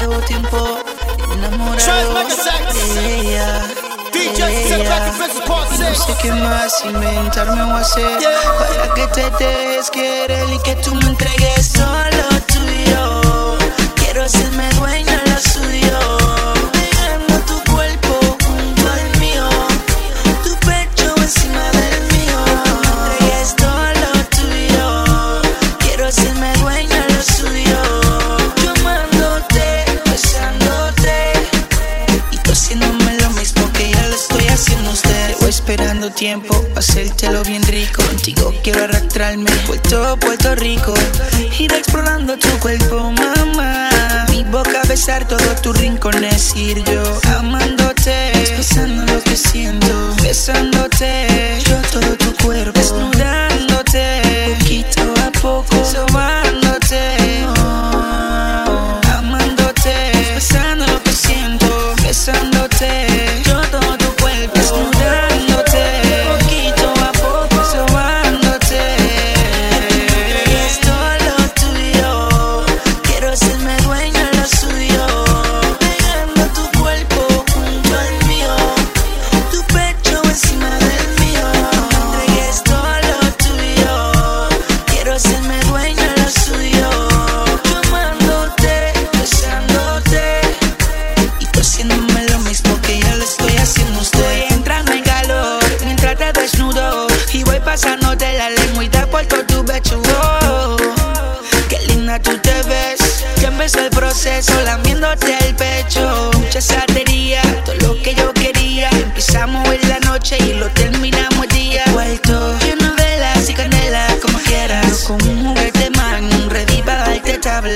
llevo tiempo enamorado de ella. No sé qué más inventarme o hacer para que te dejes querer y que tú me entregues solo tuyo. Quiero hacerme dueño de lo suyo, dejando tu cuerpo junto al mío, tu pecho encima del mío. Me entregues solo tuyo. Quiero hacerme dueño de lo suyo, yo amándote, besándote y tú haciéndome lo mismo que ya lo estoy haciendo a usted. Llevo esperando tiempo, hacértelo bien rico. Contigo quiero arrastrarme por todo Puerto Rico, ir explorando tu cuerpo, mamá. Mi boca besar todos tus rincones, ir yo amándote, expresando lo que siento, besándote, yo todo tu cuerpo, desnudándote, poquito a poco, sobándote, amándote, expresando lo que siento, besándote, yo todo tu cuerpo, desnudándote, poquito a poco, sobándote. Esto es lo tuyo, quiero hacerme dueño de lo suyo, pegando tu cuerpo junto al mío, tu pecho encima del mío. Entregues todo lo tuyo, quiero hacerme dueño de lo suyo, yo amándote, besándote y tú haciéndome lo mismo que ya lo estoy haciendo a usted. Voy entrando en calor mientras te desnudo y voy pasándote la lengüita por todo tu pecho. Oh, qué linda tú te ves, ya empezó el proceso lamiéndote el pecho. Mucha satería, todo lo que yo quería. Empezamos en la noche y lo terminamos el día. Vuelto lleno de velas y candela, como quieras. Yo como